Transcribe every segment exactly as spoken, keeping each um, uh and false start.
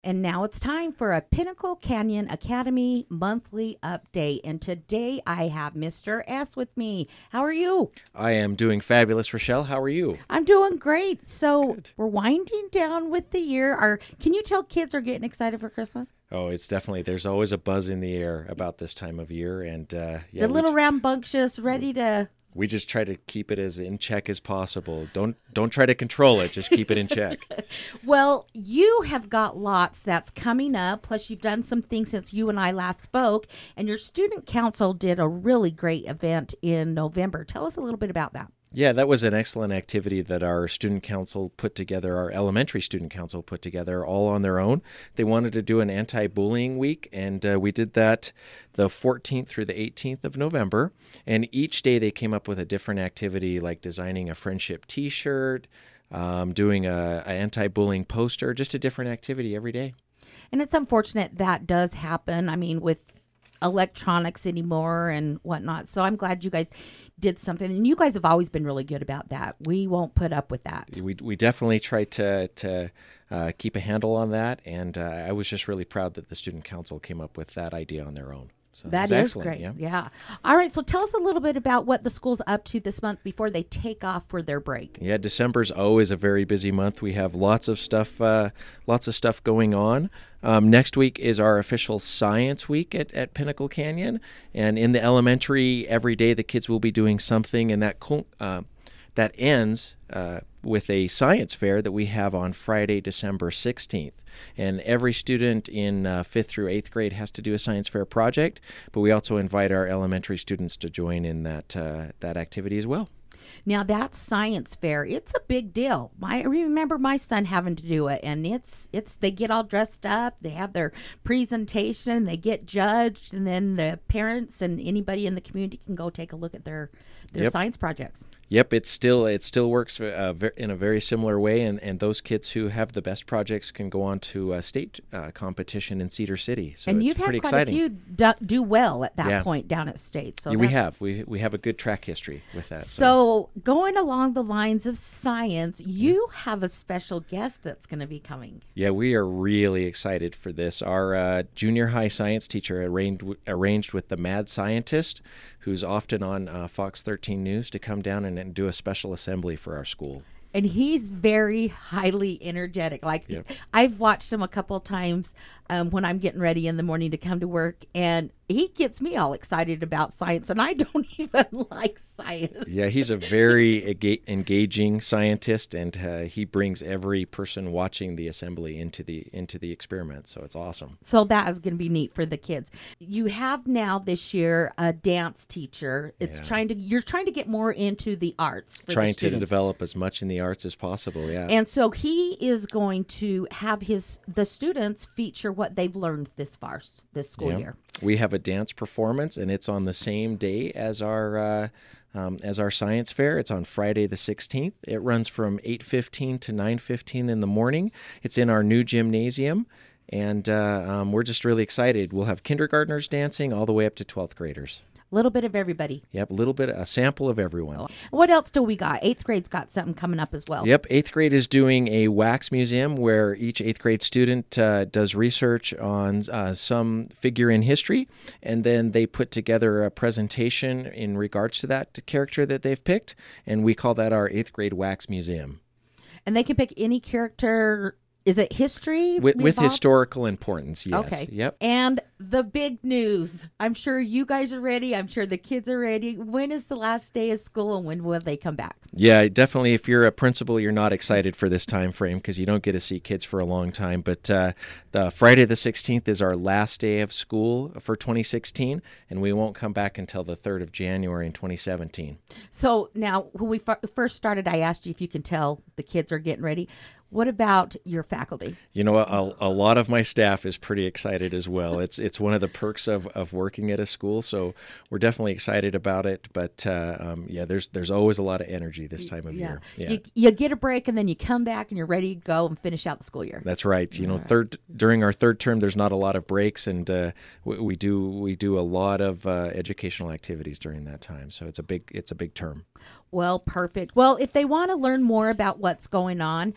And now it's time for a Pinnacle Canyon Academy monthly update. And today I have Mister S with me. How are you? I am doing fabulous, Rochelle. How are you? I'm doing great. So Good. we're winding down with the year. Are can you tell kids are getting excited for Christmas? Oh, it's definitely, there's always a buzz in the air about this time of year. And uh, yeah, The we, little j- rambunctious, ready to. we just try to keep it as in check as possible. Don't don't try to control it. Just keep it in check. Well, you have got lots that's coming up. Plus, you've done some things since you and I last spoke. And your student council did a really great event in November. Tell us a little bit about that. Yeah, that was an excellent activity that our student council put together, our elementary student council put together all on their own. They wanted to do an anti-bullying week, and uh, we did that the fourteenth through the eighteenth of November. And each day they came up with a different activity, like designing a friendship T-shirt, um, doing a, a anti-bullying poster, just a different activity every day. And it's unfortunate that does happen. I mean, with electronics anymore and whatnot. So I'm glad you guys did something. And you guys have always been really good about that. We won't put up with that. We we definitely try to to uh, keep a handle on that, and uh, I was just really proud that the student council came up with that idea on their own. So it That was is excellent. great. Yeah. Yeah. All right. So tell us a little bit about what the school's up to this month before they take off for their break. Yeah, December's always a very busy month. We have lots of stuff, uh, lots of stuff going on. Um, next week is our official science week at, at Pinnacle Canyon, and in the elementary, every day the kids will be doing something, and that cul- uh, that ends uh, with a science fair that we have on Friday, December sixteenth. And every student in uh, fifth through eighth grade has to do a science fair project, but we also invite our elementary students to join in that uh, that activity as well. Now that science fair, it's a big deal. My, I remember my son having to do it, and it's it's they get all dressed up, they have their presentation, they get judged, and then the parents and anybody in the community can go take a look at their their Yep. science projects. Yep, it still it still works uh, ver- in a very similar way, and, and those kids who have the best projects can go on to a state uh, competition in Cedar City. So And it's you've had pretty quite exciting. a few do, do well at that Yeah. point down at State. So Yeah, we that- have we we have a good track history with that. So going along the lines of science, you have a special guest that's going to be coming. Yeah, we are really excited for this. Our uh, junior high science teacher arranged, arranged with the mad scientist, who's often on uh, Fox thirteen News, to come down and, and do a special assembly for our school. And he's very highly energetic. Like Yep. I've watched him a couple of times um, when I'm getting ready in the morning to come to work, and he gets me all excited about science, and I don't even like science. Yeah, he's a very ega- engaging scientist, and uh, he brings every person watching the assembly into the into the experiment. So it's awesome. So that is going to be neat for the kids. You have now this year a dance teacher. It's Yeah. trying to you're trying to get more into the arts. For Trying the to students. develop as much in the arts as possible. Yeah. And so he is going to have his the students feature what they've learned this far s- this school Yeah. year. We have a dance performance, and it's on the same day as our uh, um, as our science fair. It's on Friday the sixteenth. It runs from eight fifteen to nine fifteen in the morning. It's in our new gymnasium, and uh, um, we're just really excited. We'll have kindergartners dancing all the way up to twelfth graders. A little bit of everybody. Yep, a little bit, a sample of everyone. What else do we got? Eighth grade's got something coming up as well. Yep, eighth grade is doing a wax museum where each eighth grade student uh, does research on uh, some figure in history, and then they put together a presentation in regards to that character that they've picked, and we call that our eighth grade wax museum. And they can pick any character. Is it history? With, with involved? historical importance, yes. Okay. Yep. And the big news. I'm sure you guys are ready. I'm sure the kids are ready. When is the last day of school, and when will they come back? Yeah, definitely. If you're a principal, you're not excited for this time frame because you don't get to see kids for a long time. But uh, the Friday the sixteenth is our last day of school for twenty sixteen, and we won't come back until the third of January in twenty seventeen. So now, when we f- first started, I asked you if you can tell the kids are getting ready. What about your faculty? You know, a, a lot of my staff is pretty excited as well. It's it's one of the perks of, of working at a school, so we're definitely excited about it. But uh, um, yeah, there's there's always a lot of energy this time of year. Yeah, You, you get a break, and then you come back, and you're ready to go and finish out the school year. that's right. You know, third during our third term, there's not a lot of breaks, and uh, we, we do we do a lot of uh, educational activities during that time. So it's a big it's a big term. Well, perfect. Well, if they want to learn more about what's going on,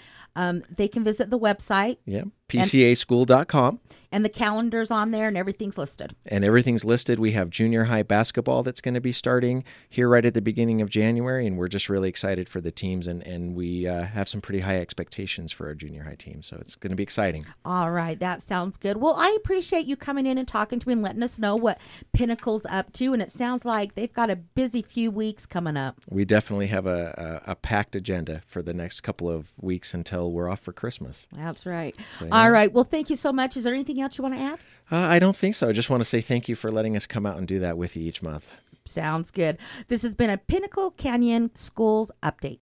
Um, they can visit the website. Yeah, P C A school dot com. And the calendar's on there and everything's listed. And everything's listed. We have junior high basketball that's going to be starting here right at the beginning of January, and we're just really excited for the teams, and, and we uh, have some pretty high expectations for our junior high team, so it's going to be exciting. All right, that sounds good. Well, I appreciate you coming in and talking to me and letting us know what Pinnacle's up to, and it sounds like they've got a busy few weeks coming up. We definitely have a, a, a packed agenda for the next couple of weeks until we're off for Christmas. That's right. So, yeah. All right, well, thank you so much. Is there anything else you want to add? Uh, I don't think so. I just want to say thank you for letting us come out and do that with you each month. Sounds good. This has been a Pinnacle Canyon Schools Update.